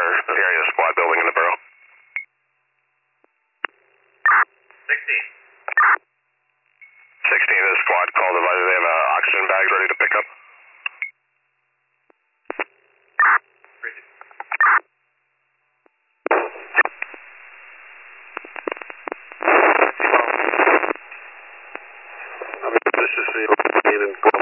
the area squad building in the borough. 16, this squad call divided. They have oxygen bags ready to pick up. This is the